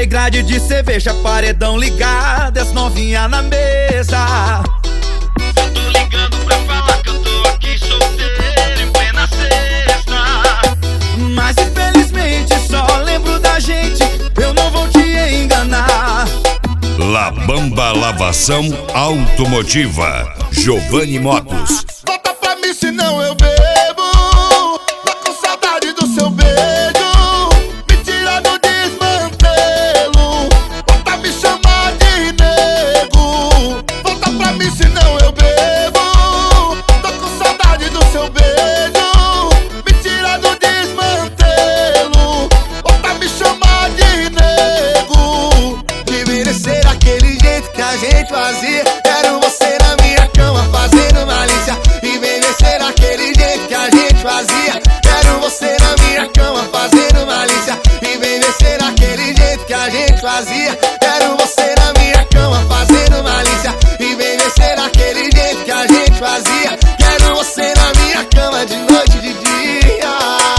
grade de cerveja, paredão ligado, as novinha na mesa. Eu tô ligando pra falar que eu tô aqui solteiro em plena sexta. Mas infelizmente só lembro da gente, eu não vou te enganar. La Bamba Lavação Automotiva, Giovanni Motos. Volta pra mim senão eu bebo. Tô com saudade do seu beijo. Me tira do desmantelo. Volta me chamar de nego. Volta pra mim senão eu bebo. Tô com saudade do seu beijo. Me tira do desmantelo. Volta me chamar de nego. De merecer aquele jeito que a gente fazia. Quero você na minha cama fazendo malícia. E merecer aquele jeito que a gente fazia. Quero você na minha cama fazendo malícia. E merecer aquele jeito que a gente fazia. Quero você na minha cama fazendo malícia. E merecer aquele jeito que a gente fazia. Quero você na minha cama de noite e de dia.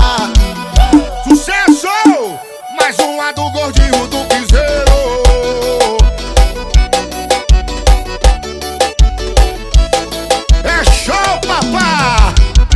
Sucesso! Mais uma do gordinho do piseiro. É show, papá!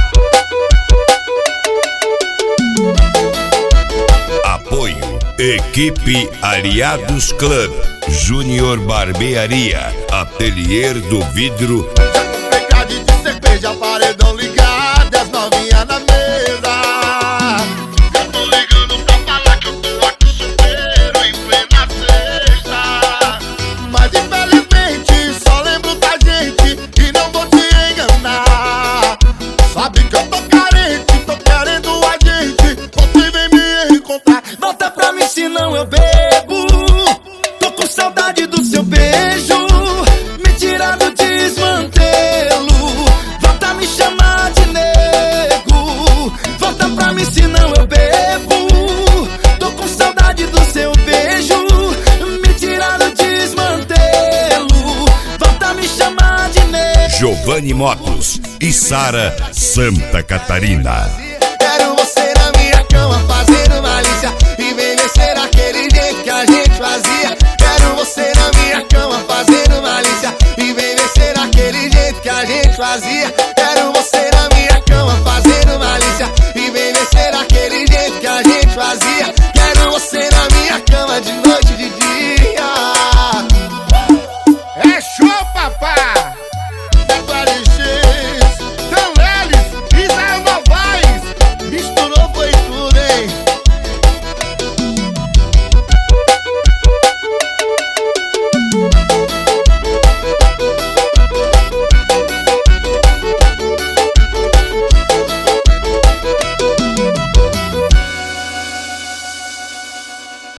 Apoio Equipe Aliados Club, Júnior Barbearia, Atelier do Vidro. Grade de cerveja, paredão ligado, as novinha na mesa. Eu tô ligando pra falar que eu tô aqui solteiro em plena sexta. Mas infelizmente só lembro da gente e não vou te enganar. Sabe que eu tô carente, tô querendo a gente. Você vem me encontrar. Volta pra mim senão eu bebo. Tô com saudade do seu beijo. Me tira do desmantelo. Volta me chamar de nego. Volta pra mim senão eu bebo. Tô com saudade do seu beijo. Me tira do desmantelo. Volta me chamar de nego. Giovanni Motos e Sara, Santa Catarina. Quero você na minha cama fazendo malícia. E merecer aquele jeito que a gente fazia. Quero você na minha cama fazendo malícia. E merecer aquele jeito que a gente fazia.